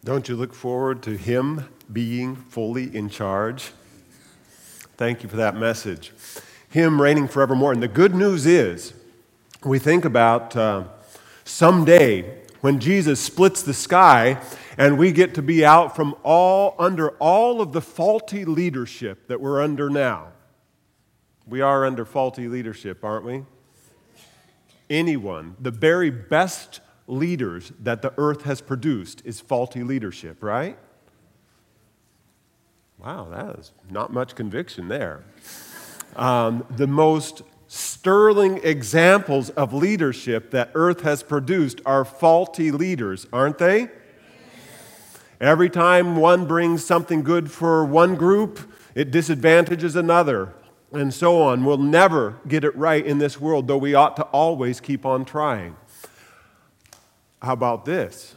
Don't you look forward to Him being fully in charge? Thank you for that message. Him reigning forevermore. And the good news is, we think about someday when Jesus splits the sky and we get to be out from under all of the faulty leadership that we're under now. We are under faulty leadership, aren't we? Anyone, the very best leaders that the earth has produced is faulty leadership, right? Wow, that is not much conviction there. The most sterling examples of leadership that earth has produced are faulty leaders, aren't they? Every time one brings something good for one group, it disadvantages another, and so on. We'll never get it right in this world, though we ought to always keep on trying. How about this?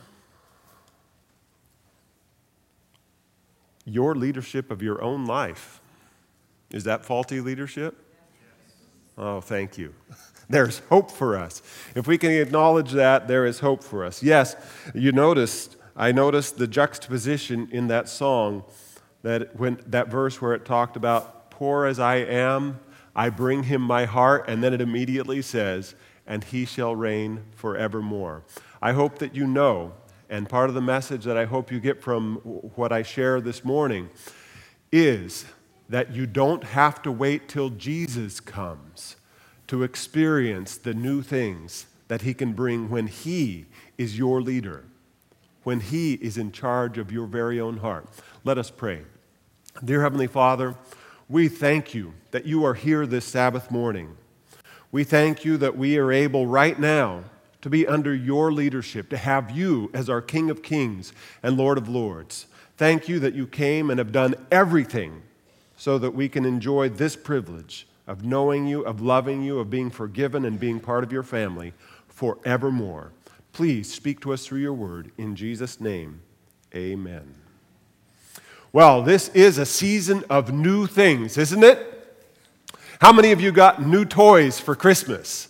Your leadership of your own life. Is that faulty leadership? Oh, thank you. There's hope for us. If we can acknowledge that, there is hope for us. Yes, I noticed the juxtaposition in that song, that verse where it talked about, poor as I am, I bring him my heart, and then it immediately says, and he shall reign forevermore. I hope that you know, and part of the message that I hope you get from what I share this morning is that you don't have to wait till Jesus comes to experience the new things that he can bring when he is your leader, when he is in charge of your very own heart. Let us pray. Dear Heavenly Father, we thank you that you are here this Sabbath morning. We thank you that we are able right now to be under your leadership, to have you as our King of Kings and Lord of Lords. Thank you that you came and have done everything so that we can enjoy this privilege of knowing you, of loving you, of being forgiven and being part of your family forevermore. Please speak to us through your word. In Jesus' name, amen. Well, this is a season of new things, isn't it? How many of you got new toys for Christmas?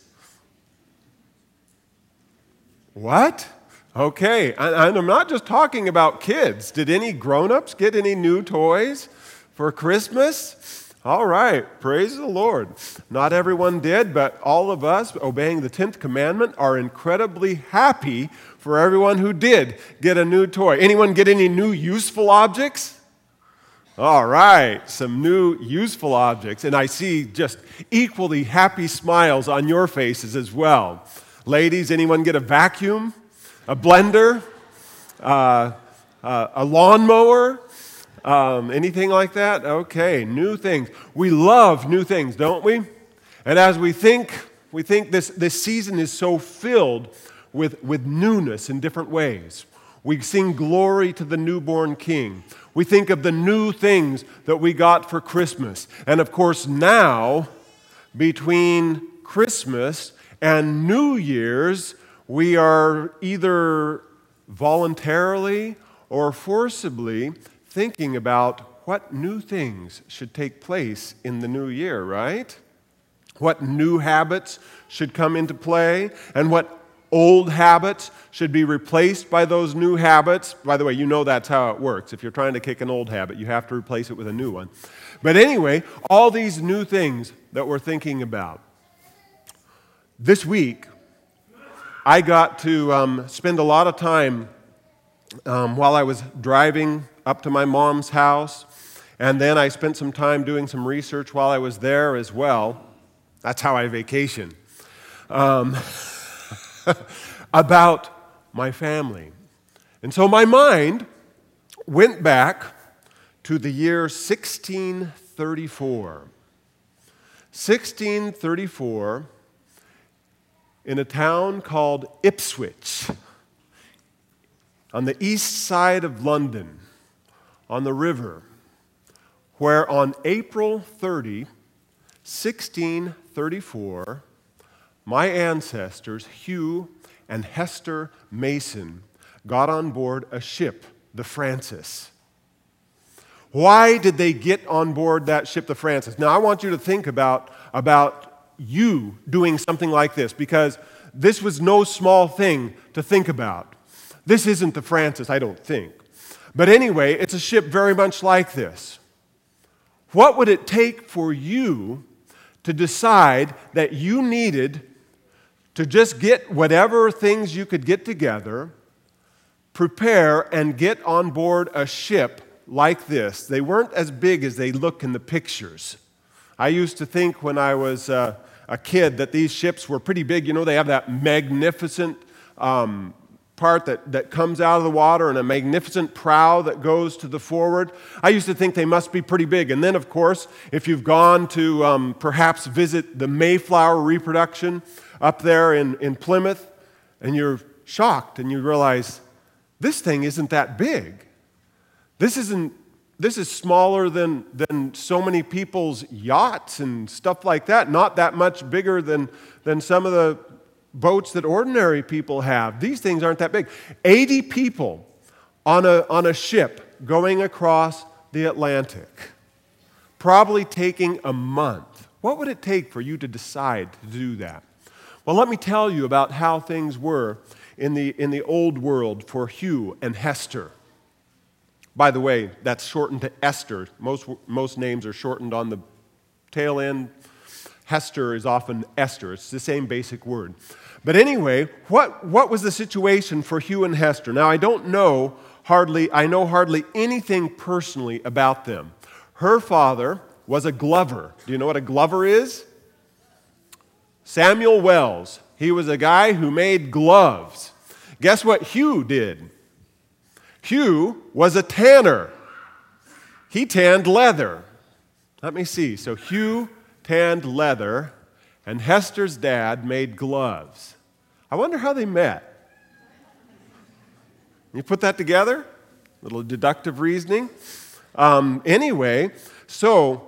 What? Okay, and I'm not just talking about kids. Did any grown-ups get any new toys for Christmas? All right, praise the Lord. Not everyone did, but all of us, obeying the 10th commandment, are incredibly happy for everyone who did get a new toy. Anyone get any new useful objects? All right, some new useful objects, and I see just equally happy smiles on your faces as well. Ladies, anyone get a vacuum, a blender, a lawnmower, anything like that? Okay, new things. We love new things, don't we? And as we think this season is so filled with newness in different ways. We sing glory to the newborn King. We think of the new things that we got for Christmas. And of course now, between Christmas and New Year's, we are either voluntarily or forcibly thinking about what new things should take place in the new year, right? What new habits should come into play, and what old habits should be replaced by those new habits. By the way, you know that's how it works. If you're trying to kick an old habit, you have to replace it with a new one. But anyway, all these new things that we're thinking about. This week, I got to spend a lot of time while I was driving up to my mom's house, and then I spent some time doing some research while I was there as well. That's how I vacation. About my family. And so my mind went back to the year 1634. 1634, in a town called Ipswich, on the east side of London, on the river, where on April 30, 1634, my ancestors, Hugh and Hester Mason, got on board a ship, the Francis. Why did they get on board that ship, the Francis? Now, I want you to think about you doing something like this, because this was no small thing to think about. This isn't the Francis, I don't think. But anyway, it's a ship very much like this. What would it take for you to decide that you needed to just get whatever things you could get together, prepare, and get on board a ship like this? They weren't as big as they look in the pictures. I used to think when I was a kid that these ships were pretty big. You know, they have that magnificent part that comes out of the water and a magnificent prow that goes to the forward. I used to think they must be pretty big. And then, of course, if you've gone to perhaps visit the Mayflower reproduction up there in Plymouth, and you're shocked and you realize this thing isn't that big. This is smaller than so many people's yachts and stuff like that. Not that much bigger than some of the boats that ordinary people have. These things aren't that big. 80 people on a ship going across the Atlantic, probably taking a month. What would it take for you to decide to do that? Well, let me tell you about how things were in the old world for Hugh and Hester. By the way, that's shortened to Esther. Most names are shortened on the tail end. Hester is often Esther. It's the same basic word. But anyway, what was the situation for Hugh and Hester? Now, I know hardly anything personally about them. Her father was a glover. Do you know what a glover is? Samuel Wells. He was a guy who made gloves. Guess what Hugh did? Hugh was a tanner. He tanned leather. Let me see. So Hugh tanned leather, and Hester's dad made gloves. I wonder how they met. You put that together? A little deductive reasoning. Anyway, so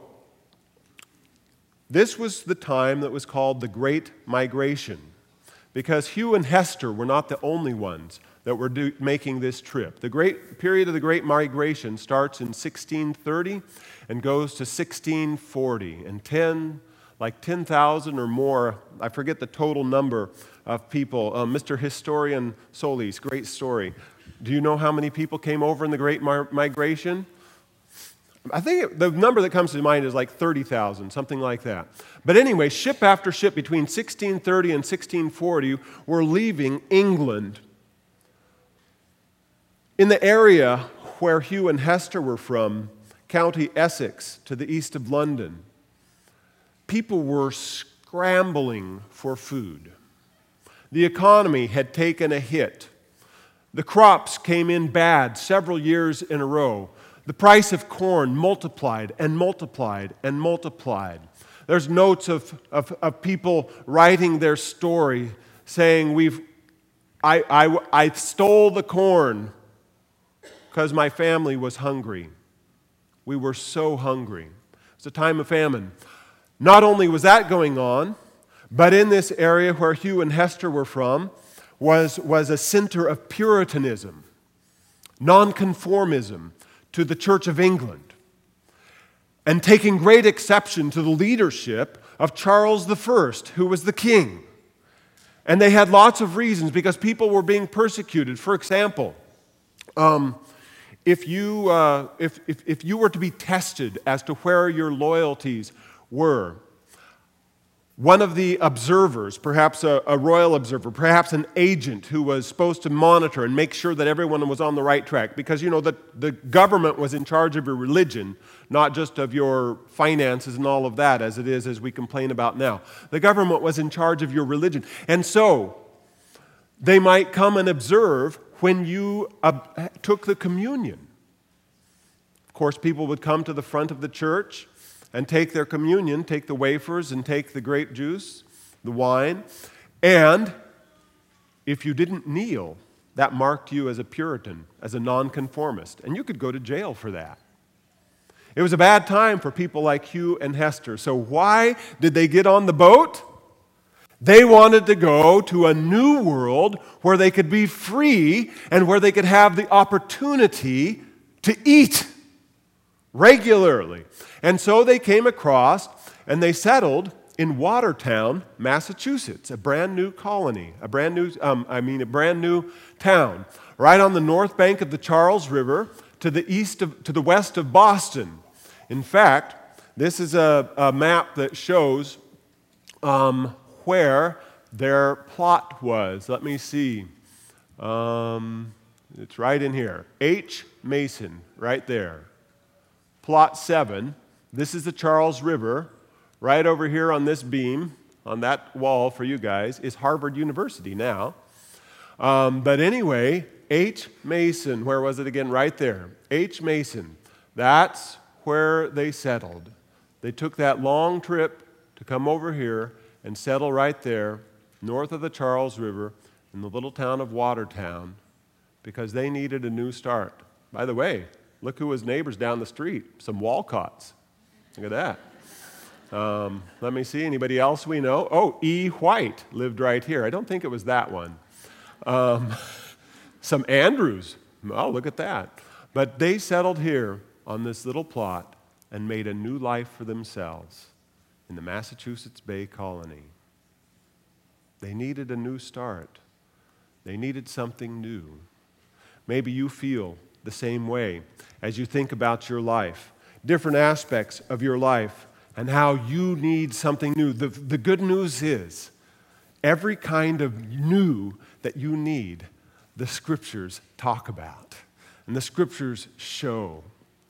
this was the time that was called the Great Migration, because Hugh and Hester were not the only ones that were making this trip. The great period of the Great Migration starts in 1630 and goes to 1640, and 10,000 or more, I forget the total number of people. Mr. Historian Solis, great story. Do you know how many people came over in the Great Migration? I think the number that comes to mind is like 30,000, something like that. But anyway, ship after ship between 1630 and 1640 were leaving England. In the area where Hugh and Hester were from, County Essex to the east of London, people were scrambling for food. The economy had taken a hit. The crops came in bad several years in a row. The price of corn multiplied and multiplied and multiplied. There's notes of people writing their story saying, I stole the corn because my family was hungry. We were so hungry. It was a time of famine. Not only was that going on, but in this area where Hugh and Hester were from was a center of Puritanism, nonconformism to the Church of England, and taking great exception to the leadership of Charles I, who was the king. And they had lots of reasons because people were being persecuted. For example, if you were to be tested as to where your loyalties were, one of the observers, perhaps a royal observer, perhaps an agent who was supposed to monitor and make sure that everyone was on the right track, because you know the government was in charge of your religion, not just of your finances and all of that, as it is as we complain about now. The government was in charge of your religion. And so they might come and observe when you took the communion. Of course, people would come to the front of the church and take their communion, take the wafers and take the grape juice, the wine. And if you didn't kneel, that marked you as a Puritan, as a nonconformist. And you could go to jail for that. It was a bad time for people like Hugh and Hester. So why did they get on the boat? They wanted to go to a new world where they could be free and where they could have the opportunity to eat regularly. And so they came across and they settled in Watertown, Massachusetts, a brand new colony, a brand new town, right on the north bank of the Charles River, to the west of Boston. In fact, this is a map that shows where their plot was. Let me see. It's right in here. H. Mason, right there. Plot 7. This is the Charles River. Right over here on this beam, on that wall for you guys, is Harvard University now. But anyway, H. Mason, where was it again? Right there. H. Mason, that's where they settled. They took that long trip to come over here and settle right there, north of the Charles River, in the little town of Watertown, because they needed a new start. By the way, look who was neighbors down the street, some Walcotts. Look at that. Let me see, anybody else we know? Oh, E. White lived right here. I don't think it was that one. Some Andrews. Oh, look at that. But they settled here on this little plot and made a new life for themselves in the Massachusetts Bay Colony. They needed a new start. They needed something new. Maybe you feel the same way as you think about your life, different aspects of your life, and how you need something new. The good news is, every kind of new that you need, the Scriptures talk about, and the Scriptures show.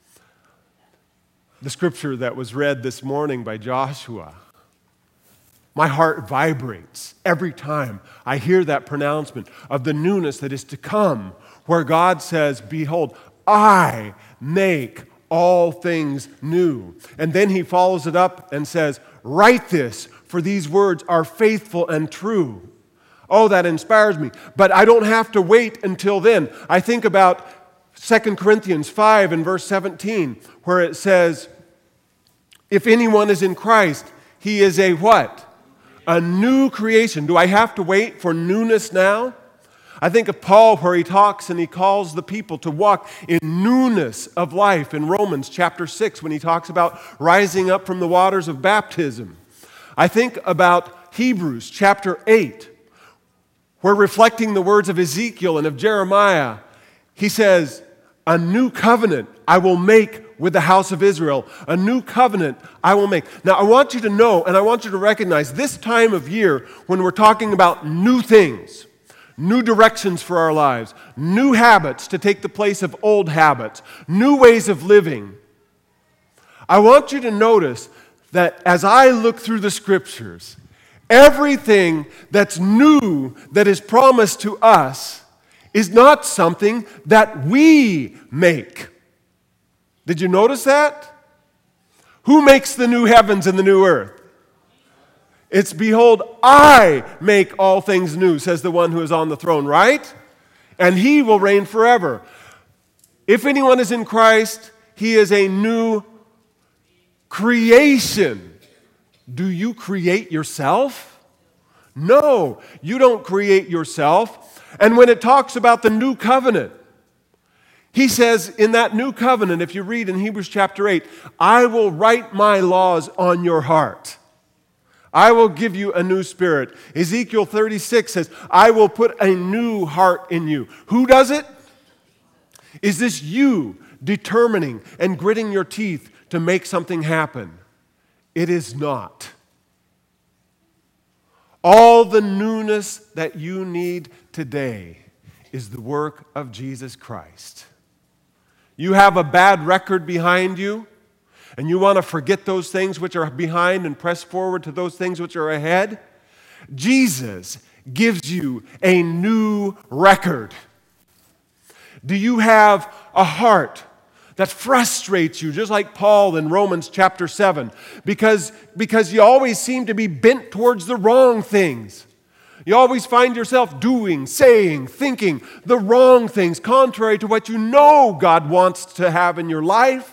The Scripture that was read this morning by Joshua, my heart vibrates every time I hear that pronouncement of the newness that is to come, where God says, behold, I make all things new. And then he follows it up and says, write this, for these words are faithful and true. Oh, that inspires me. But I don't have to wait until then. I think about 2 Corinthians 5 and verse 17, where it says, if anyone is in Christ, he is a what? A new creation. Do I have to wait for newness now? I think of Paul, where he talks and he calls the people to walk in newness of life in Romans chapter 6, when he talks about rising up from the waters of baptism. I think about Hebrews chapter 8, where, reflecting the words of Ezekiel and of Jeremiah, he says, a new covenant I will make with the house of Israel. A new covenant I will make. Now, I want you to know and I want you to recognize this time of year when we're talking about new things, new directions for our lives, new habits to take the place of old habits, new ways of living. I want you to notice that as I look through the Scriptures, everything that's new that is promised to us is not something that we make. Did you notice that? Who makes the new heavens and the new earth? It's, behold, I make all things new, says the one who is on the throne, right? And he will reign forever. If anyone is in Christ, he is a new creation. Do you create yourself? No, you don't create yourself. And when it talks about the new covenant, he says in that new covenant, if you read in Hebrews chapter 8, I will write my laws on your heart. I will give you a new spirit. Ezekiel 36 says, I will put a new heart in you. Who does it? Is this you determining and gritting your teeth to make something happen? It is not. All the newness that you need today is the work of Jesus Christ. You have a bad record behind you, and you want to forget those things which are behind and press forward to those things which are ahead. Jesus gives you a new record. Do you have a heart that frustrates you, just like Paul in Romans chapter 7, because you always seem to be bent towards the wrong things? You always find yourself doing, saying, thinking the wrong things, contrary to what you know God wants to have in your life.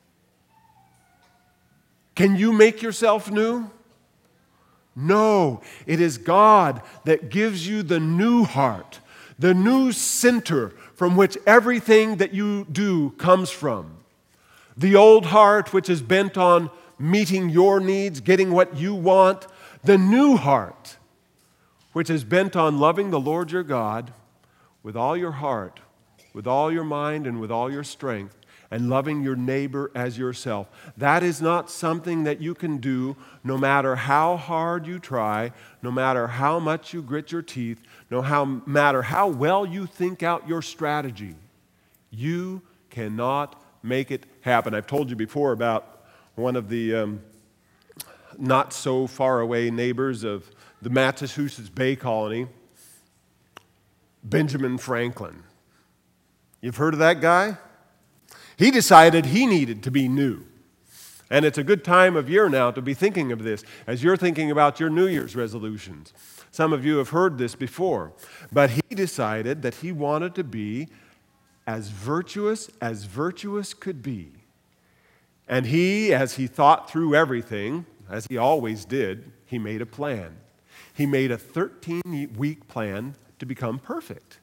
Can you make yourself new? No, it is God that gives you the new heart, the new center from which everything that you do comes from. The old heart, which is bent on meeting your needs, getting what you want. The new heart, which is bent on loving the Lord your God with all your heart, with all your mind and with all your strength, and loving your neighbor as yourself. That is not something that you can do no matter how hard you try, no matter how much you grit your teeth, no matter how well you think out your strategy. You cannot make it happen. I've told you before about one of the not so far away neighbors of the Massachusetts Bay Colony, Benjamin Franklin. You've heard of that guy? He decided he needed to be new. And it's a good time of year now to be thinking of this as you're thinking about your New Year's resolutions. Some of you have heard this before. But he decided that he wanted to be as virtuous could be. And he, as he thought through everything, as he always did, he made a plan. He made a 13-week plan to become perfect.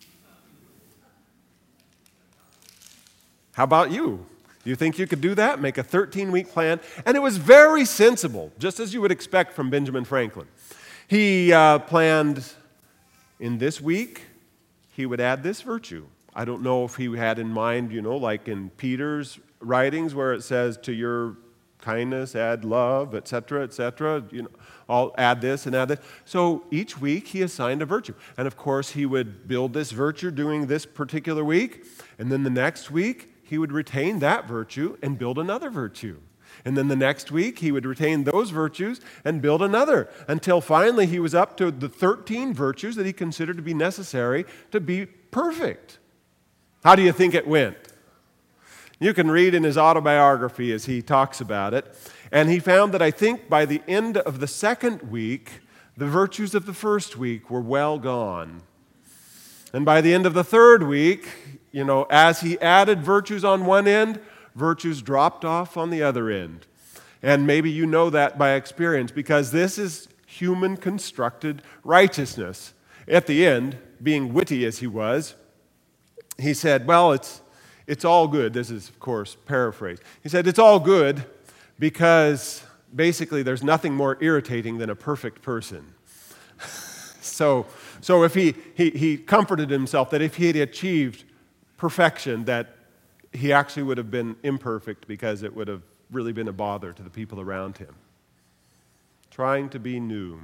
How about you? Do you think you could do that? Make a 13-week plan? And it was very sensible, just as you would expect from Benjamin Franklin. He planned in this week, he would add this virtue. I don't know if he had in mind, like in Peter's writings where it says, to your kindness add love, etc., etc. I'll add this and add that. So each week he assigned a virtue. And of course he would build this virtue during this particular week. And then the next week he would retain that virtue and build another virtue. And then the next week he would retain those virtues and build another. Until finally he was up to the 13 virtues that he considered to be necessary to be perfect. How do you think it went? You can read in his autobiography as he talks about it. And he found that I think by the end of the second week, the virtues of the first week were well gone. And by the end of the third week, as he added virtues on one end, virtues dropped off on the other end. And maybe you know that by experience because this is human constructed righteousness. At the end, being witty as he was, he said, well, it's all good. This is, of course, paraphrase. He said, it's all good because basically there's nothing more irritating than a perfect person. So if he comforted himself that if he had achieved perfection, that he actually would have been imperfect because it would have really been a bother to the people around him. Trying to be new.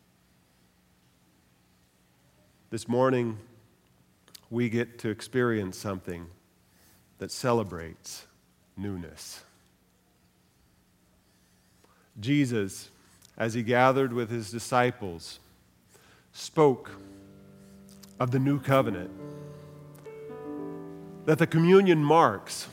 This morning, we get to experience something that celebrates newness. Jesus, as he gathered with his disciples, spoke of the new covenant that the communion marks.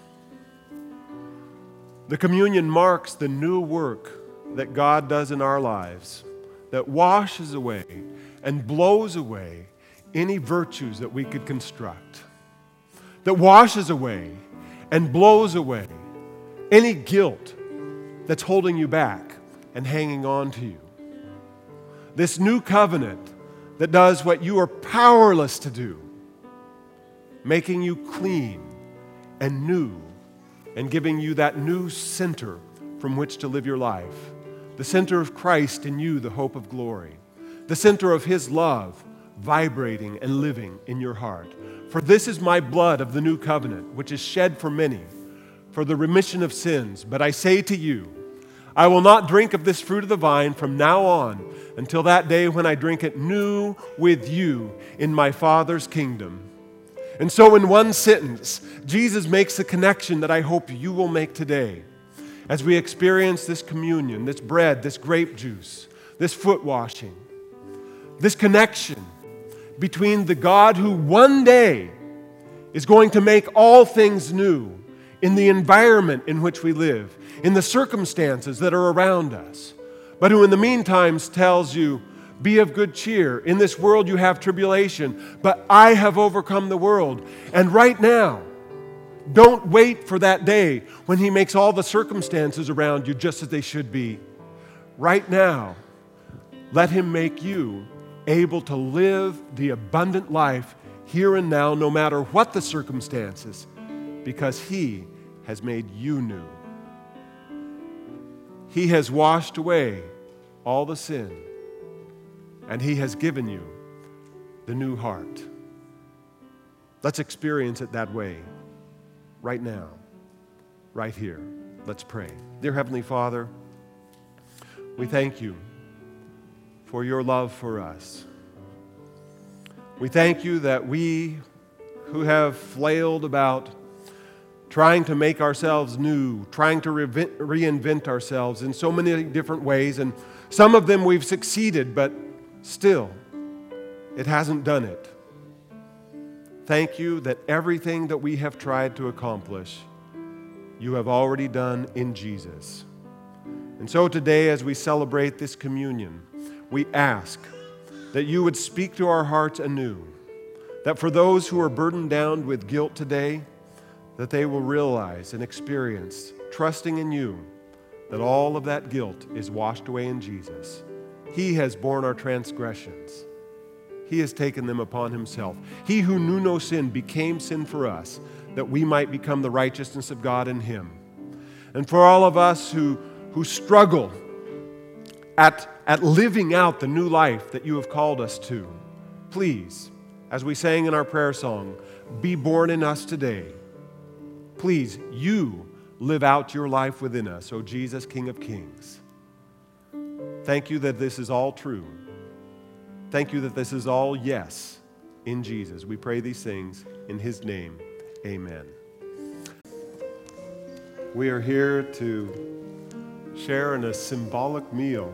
The communion marks the new work that God does in our lives, that washes away and blows away any virtues that we could construct, that washes away and blows away any guilt that's holding you back and hanging on to you. This new covenant that does what you are powerless to do, making you clean and new and giving you that new center from which to live your life. The center of Christ in you, the hope of glory. The center of His love vibrating and living in your heart. For this is my blood of the new covenant, which is shed for many, for the remission of sins. But I say to you, I will not drink of this fruit of the vine from now on until that day when I drink it new with you in my Father's kingdom. And so in one sentence, Jesus makes the connection that I hope you will make today as we experience this communion, this bread, this grape juice, this foot washing, this connection between the God who one day is going to make all things new in the environment in which we live, in the circumstances that are around us, but who in the meantime tells you, be of good cheer. In this world you have tribulation, but I have overcome the world. And right now, don't wait for that day when He makes all the circumstances around you just as they should be. Right now, let Him make you able to live the abundant life here and now, no matter what the circumstances, because He has made you new. He has washed away all the sin, and He has given you the new heart. Let's experience it that way right now, right here. Let's pray. Dear Heavenly Father, we thank you for your love for us. We thank you that we who have flailed about trying to make ourselves new, trying to reinvent ourselves in so many different ways, and some of them we've succeeded, but still, it hasn't done it. Thank you that everything that we have tried to accomplish, you have already done in Jesus. And so today, as we celebrate this communion, we ask that you would speak to our hearts anew, that for those who are burdened down with guilt today, that they will realize and experience, trusting in you, that all of that guilt is washed away in Jesus. He has borne our transgressions. He has taken them upon himself. He who knew no sin became sin for us, that we might become the righteousness of God in him. And for all of us who struggle at living out the new life that you have called us to, please, as we sang in our prayer song, be born in us today. Please, you live out your life within us, O Jesus, King of Kings. Thank you that this is all true. Thank you that this is all yes in Jesus. We pray these things in his name. Amen. We are here to share in a symbolic meal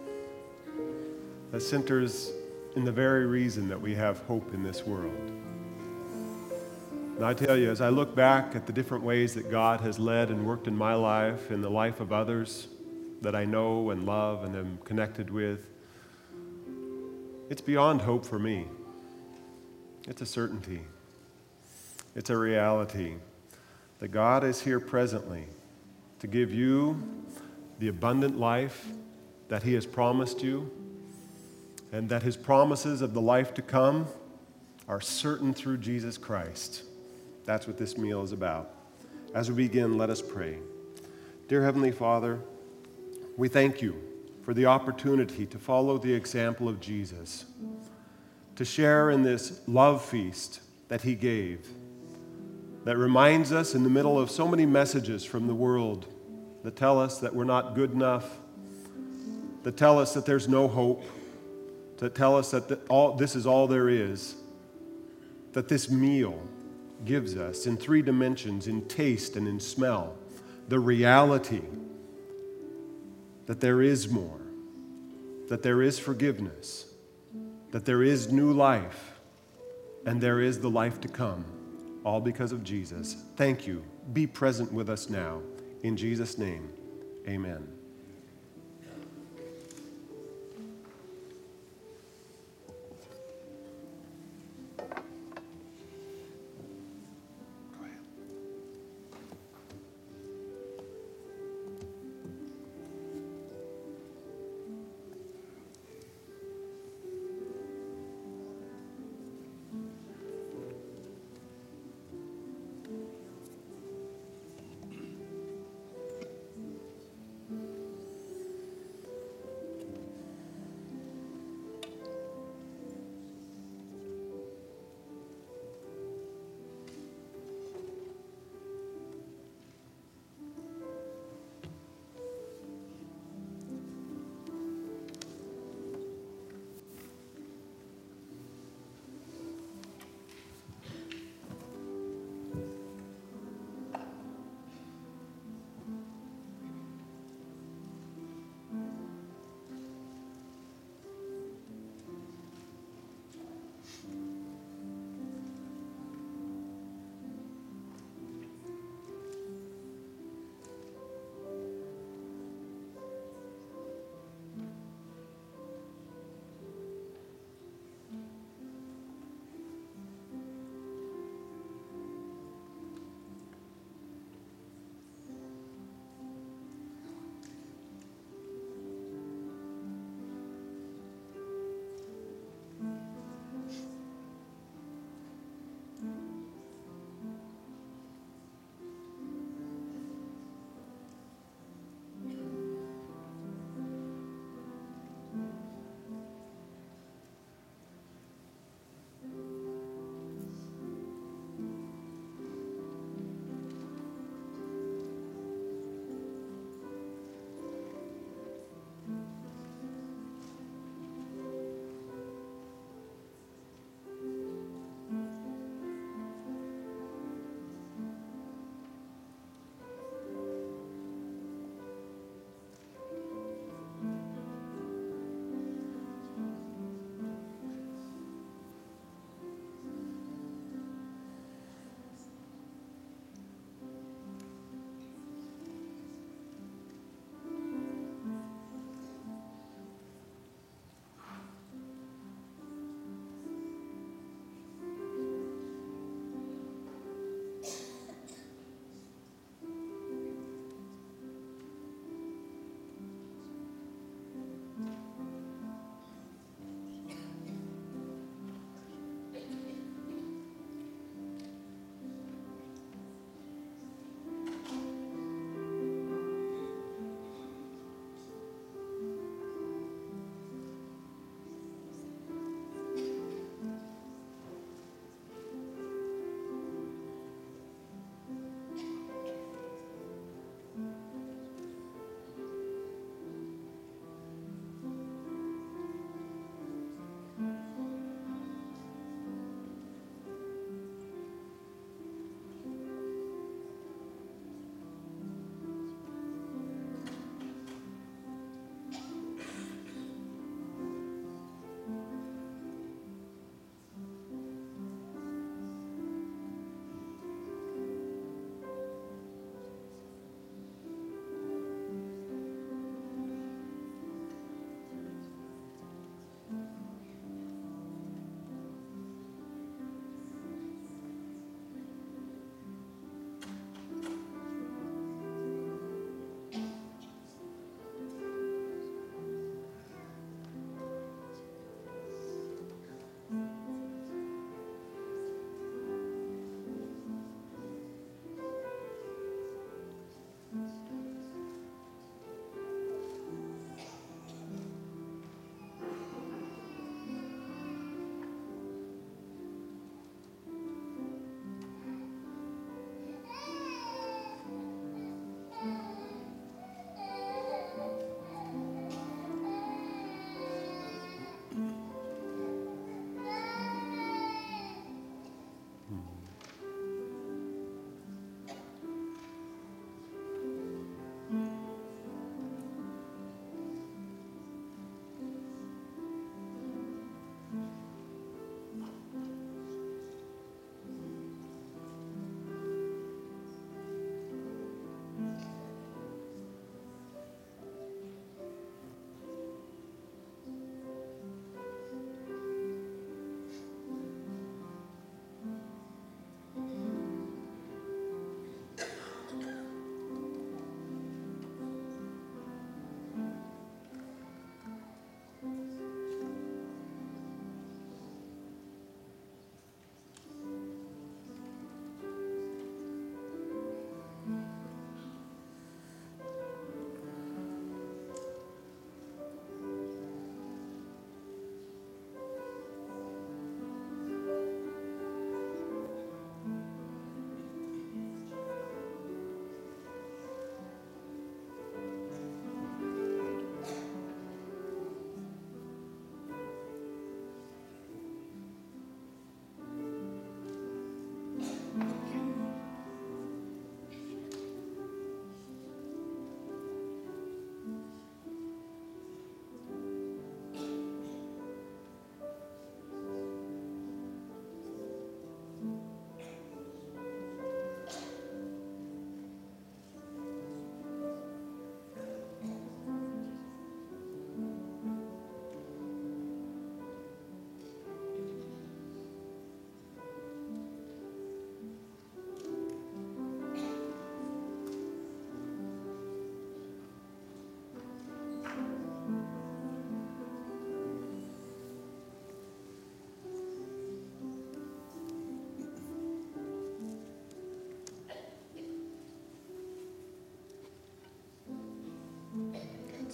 that centers in the very reason that we have hope in this world. And I tell you, as I look back at the different ways that God has led and worked in my life, in the life of others that I know and love and am connected with, it's beyond hope for me. It's a certainty. It's a reality that God is here presently to give you the abundant life that he has promised you, and that his promises of the life to come are certain through Jesus Christ. That's what this meal is about. As we begin, let us pray. Dear Heavenly Father, we thank you for the opportunity to follow the example of Jesus, to share in this love feast that he gave, that reminds us in the middle of so many messages from the world that tell us that we're not good enough, that tell us that there's no hope, that tell us that this is all there is, that this meal gives us in 3 dimensions, in taste and in smell, the reality that there is more, that there is forgiveness, that there is new life, and there is the life to come, all because of Jesus. Thank you. Be present with us now. In Jesus' name, amen.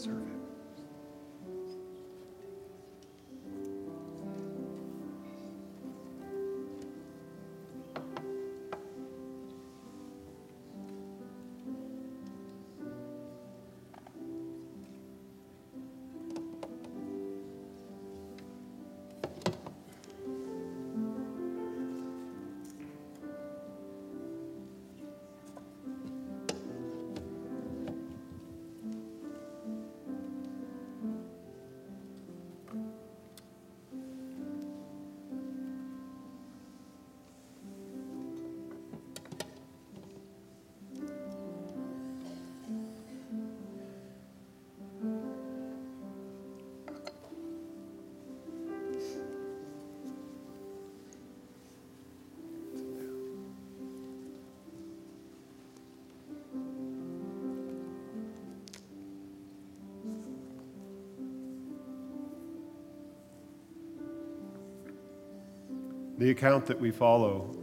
serve it. The account that we follow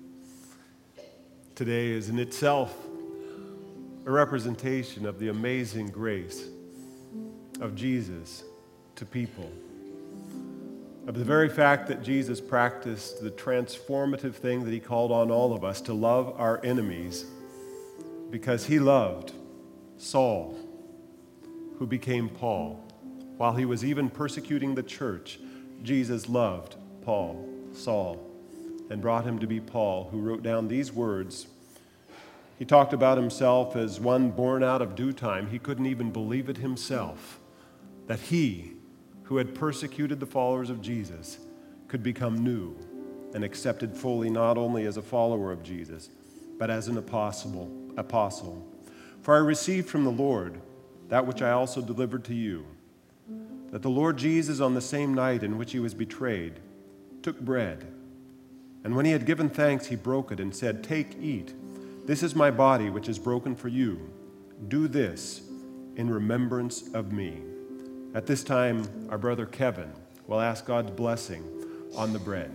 today is in itself a representation of the amazing grace of Jesus to people. Of the very fact that Jesus practiced the transformative thing that he called on all of us to love our enemies because he loved Saul, who became Paul. While he was even persecuting the church, Jesus loved Saul, and brought him to be Paul, who wrote down these words. He talked about himself as one born out of due time. He couldn't even believe it himself, that he, who had persecuted the followers of Jesus, could become new and accepted fully not only as a follower of Jesus, but as an apostle. For I received from the Lord that which I also delivered to you, that the Lord Jesus, on the same night in which he was betrayed, took bread, and when he had given thanks, he broke it and said, "Take, eat. This is my body, which is broken for you. Do this in remembrance of me." At this time, our brother Kevin will ask God's blessing on the bread.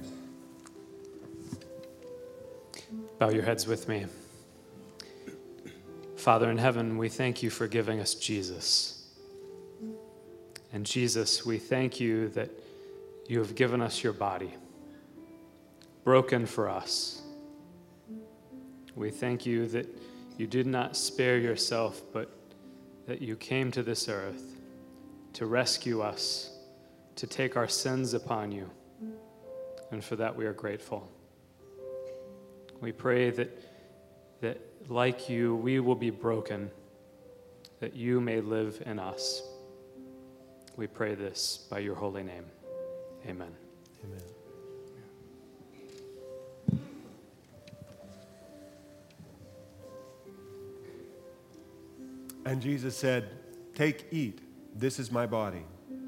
Bow your heads with me. Father in heaven, we thank you for giving us Jesus. And Jesus, we thank you that you have given us your body, broken for us. We thank you that you did not spare yourself, but that you came to this earth to rescue us, to take our sins upon you. And for that we are grateful. We pray that like you, we will be broken, that you may live in us. We pray this by your holy name. Amen. Amen. And Jesus said, "Take, eat. This is my body."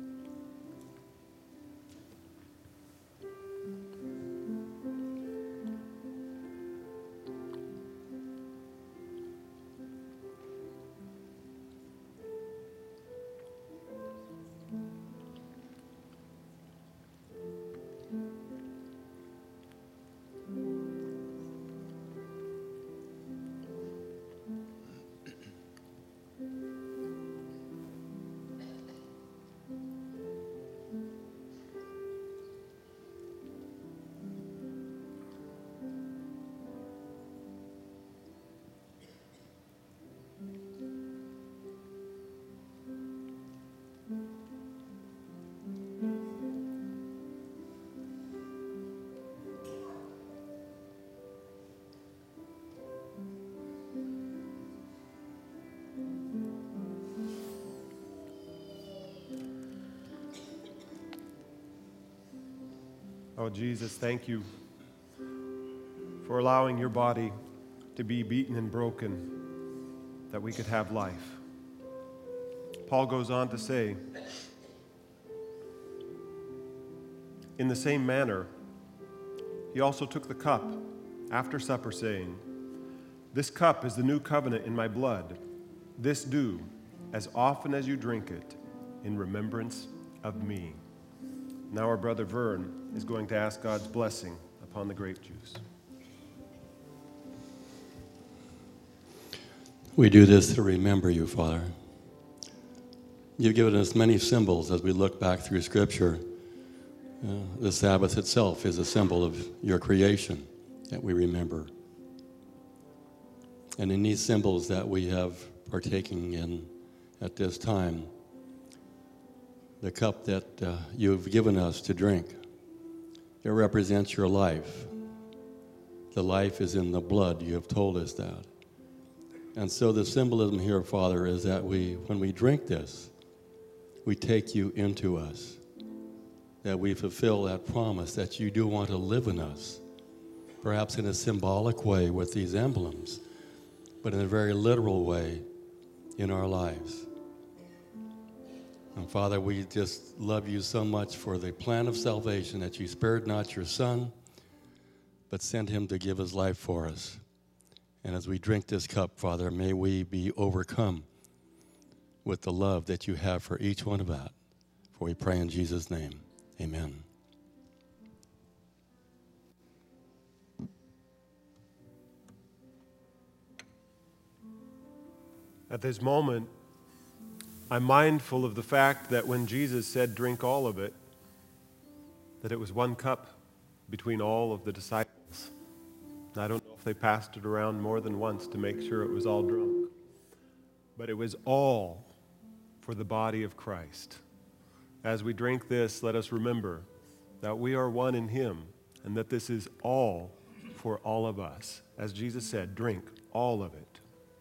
Oh, Jesus, thank you for allowing your body to be beaten and broken that we could have life. Paul goes on to say, in the same manner, he also took the cup after supper, saying, "This cup is the new covenant in my blood. This do as often as you drink it in remembrance of me." Now our brother Vern is going to ask God's blessing upon the grape juice. We do this to remember you, Father. You've given us many symbols as we look back through Scripture. The Sabbath itself is a symbol of your creation that we remember. And in these symbols that we have partaking in at this time, the cup that you've given us to drink, it represents your life. The life is in the blood, you have told us that. And so the symbolism here, Father, is that when we drink this, we take you into us, that we fulfill that promise that you do want to live in us, perhaps in a symbolic way with these emblems, but in a very literal way in our lives. And Father, we just love you so much for the plan of salvation, that you spared not your Son, but sent him to give his life for us. And as we drink this cup, Father, may we be overcome with the love that you have for each one of us. For we pray in Jesus' name. Amen. At this moment, I'm mindful of the fact that when Jesus said, drink all of it, that it was one cup between all of the disciples. I don't know if they passed it around more than once to make sure it was all drunk. But it was all for the body of Christ. As we drink this, let us remember that we are one in him, and that this is all for all of us. As Jesus said, drink all of it.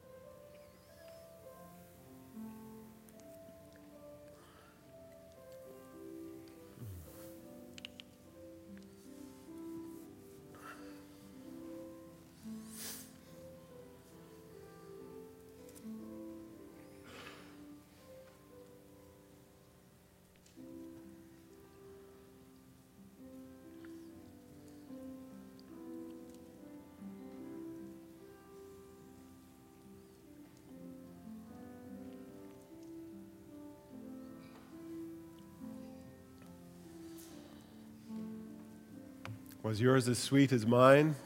Was yours as sweet as mine?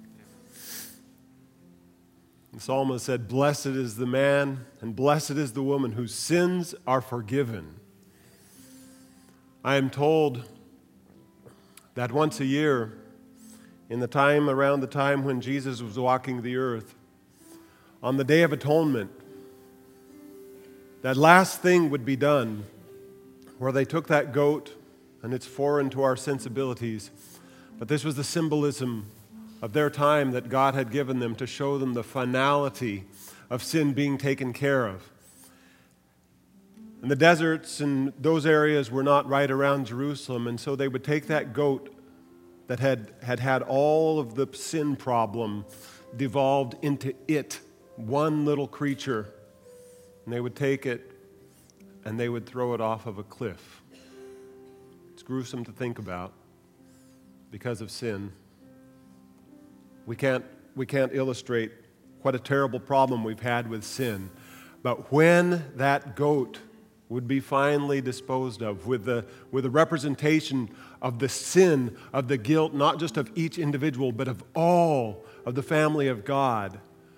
The psalmist said, blessed is the man and blessed is the woman whose sins are forgiven. I am told that once a year, around the time when Jesus was walking the earth, on the Day of Atonement, that last thing would be done where they took that goat, and it's foreign to our sensibilities, but this was the symbolism of their time that God had given them to show them the finality of sin being taken care of. And the deserts and those areas were not right around Jerusalem, and so they would take that goat that had all of the sin problem devolved into it, one little creature, and they would take it and they would throw it off of a cliff. It's gruesome to think about because of sin. We can't illustrate what a terrible problem we've had with sin. But when that goat would be finally disposed of with a representation of the sin, of the guilt, not just of each individual, but of all of the family of God,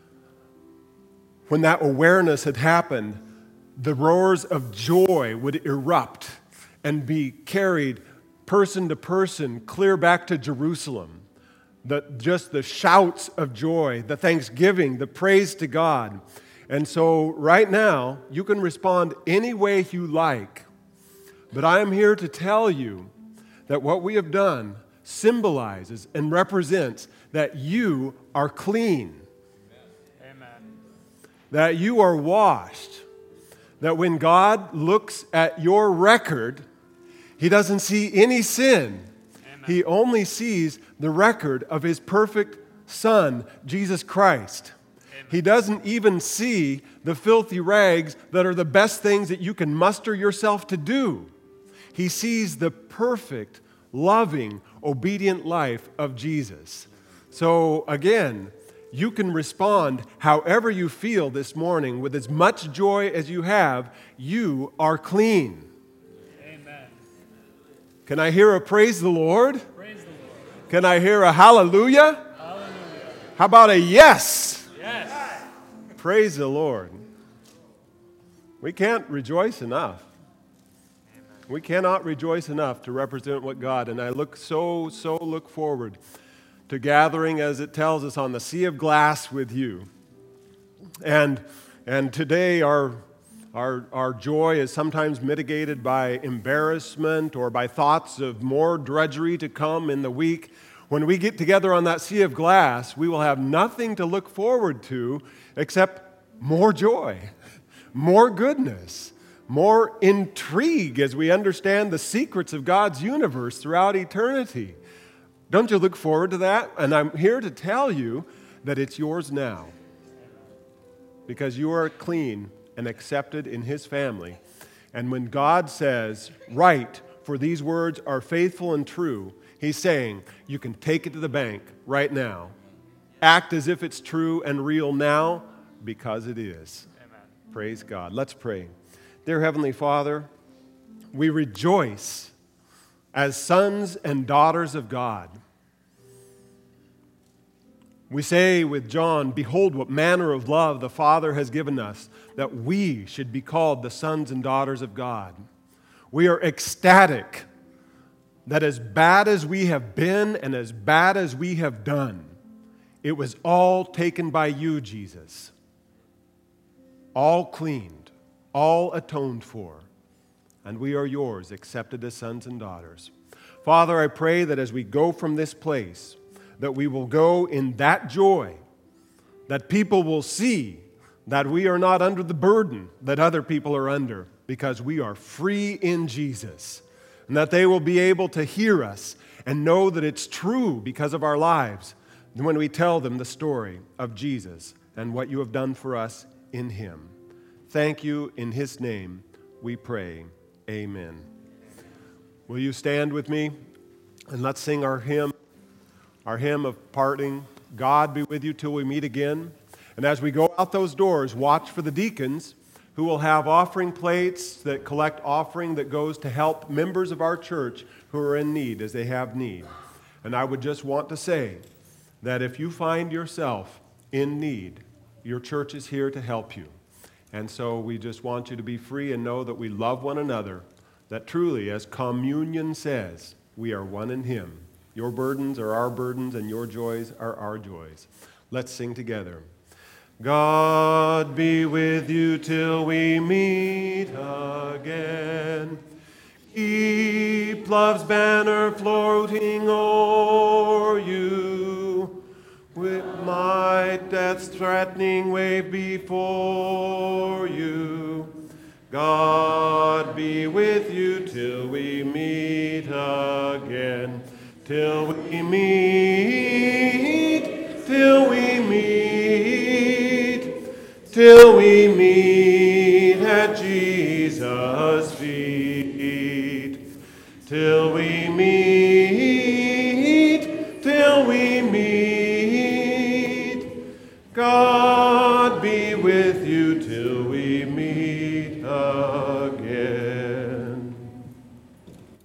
when that awareness had happened, the roars of joy would erupt and be carried person to person, clear back to Jerusalem. Just the shouts of joy, the thanksgiving, the praise to God. And so right now, you can respond any way you like. But I am here to tell you that what we have done symbolizes and represents that you are clean. Amen. That you are washed. That when God looks at your record, He doesn't see any sin. Amen. He only sees the record of His perfect Son, Jesus Christ. Amen. He doesn't even see the filthy rags that are the best things that you can muster yourself to do. He sees the perfect, loving, obedient life of Jesus. So again, you can respond however you feel this morning with as much joy as you have. You are clean. Amen. Can I hear a praise the Lord? Praise the Lord. Can I hear a hallelujah? Hallelujah. How about a yes? Yes. Praise the Lord. We can't rejoice enough. We cannot rejoice enough to represent what God, and I look look forward to gathering, as it tells us, on the sea of glass with you. And today our joy is sometimes mitigated by embarrassment or by thoughts of more drudgery to come in the week. When we get together on that sea of glass, we will have nothing to look forward to except more joy, more goodness, more intrigue as we understand the secrets of God's universe throughout eternity. Don't you look forward to that? And I'm here to tell you that it's yours now, because you are clean and accepted in His family. And when God says, "Write, for these words are faithful and true," He's saying, you can take it to the bank right now. Act as if it's true and real now, because it is. Amen. Praise God. Let's pray. Dear Heavenly Father, we rejoice as sons and daughters of God. We say with John, "Behold what manner of love the Father has given us, that we should be called the sons and daughters of God." We are ecstatic that as bad as we have been and as bad as we have done, it was all taken by you, Jesus. All cleaned, all atoned for, and we are yours, accepted as sons and daughters. Father, I pray that as we go from this place, that we will go in that joy, that people will see that we are not under the burden that other people are under, because we are free in Jesus, and that they will be able to hear us and know that it's true because of our lives when we tell them the story of Jesus and what you have done for us in Him. Thank you. In His name we pray. Amen. Will you stand with me and let's sing our hymn of parting. God be with you till we meet again. And as we go out those doors, watch for the deacons who will have offering plates that collect offering that goes to help members of our church who are in need as they have need. And I would just want to say that if you find yourself in need, your church is here to help you. And so we just want you to be free and know that we love one another, that truly, as communion says, we are one in Him. Your burdens are our burdens, and your joys are our joys. Let's sing together. God be with you till we meet again. Keep love's banner floating o'er you, with might death's threatening wave before you. God be with you till we meet again. Till we meet, till we meet, till we meet at Jesus' feet. Till we meet, till we meet. God be with you